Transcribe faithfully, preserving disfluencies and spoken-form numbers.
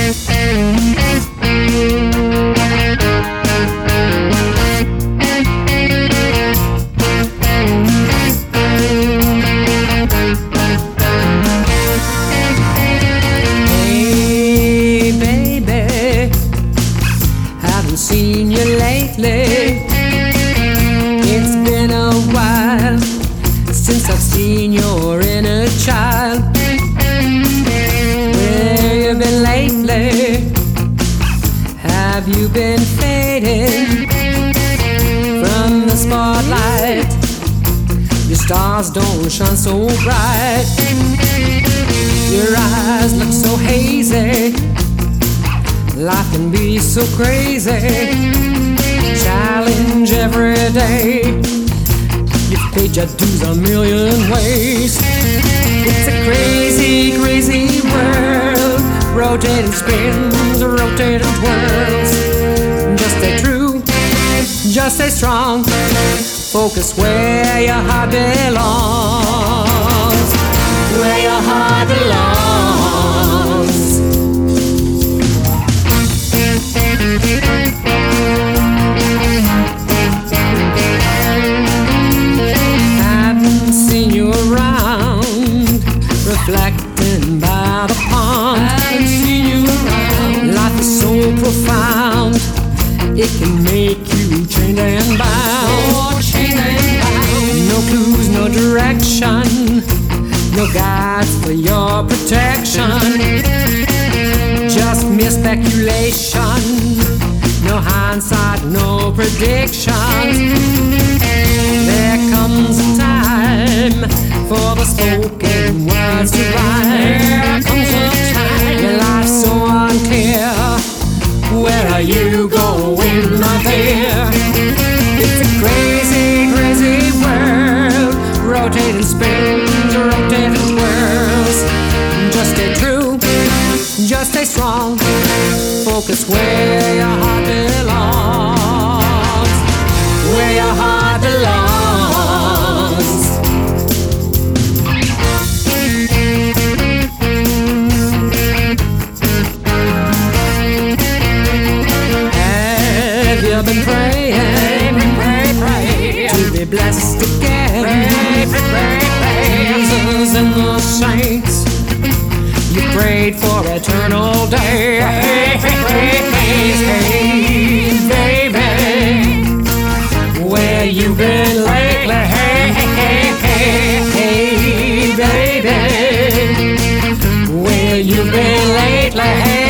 Seen you lately. It's been a while since I've seen your inner child. Where you been lately? Have you been fading from the spotlight? Your stars don't shine so bright. Your eyes look so hazy. Life can be so crazy. Challenge every day. You've paid your dues a million ways. It's a crazy, crazy world. Rotating spins, rotating twirls. Just stay true, just stay strong. Focus where your heart belongs. Where your heart belongs. Haven't seen you around, reflecting by the pond. Haven't seen you around. Life is so profound, it can make you chained and bound. Oh, chained and bound. No clues, no direction, no guides for your protection. Just mere speculation, no hindsight, no prediction. There comes a time for the spoken words to rhyme. There comes a time. Your life's so unclear. Where are you going, my dear? It's a crazy, crazy world. Rotating spins, rotating whirls. Just stay true, just stay strong. Focus where your heart belongs. Where your heart belongs. Have you been praying, pray, pray, to be blessed again? Pray, pray, pray, Jesus and the saints. You prayed for eternal day. Hey, hey, hey, hey, baby, where you been lately? Hey, hey, hey, hey, hey, baby, where you been lately? Hey,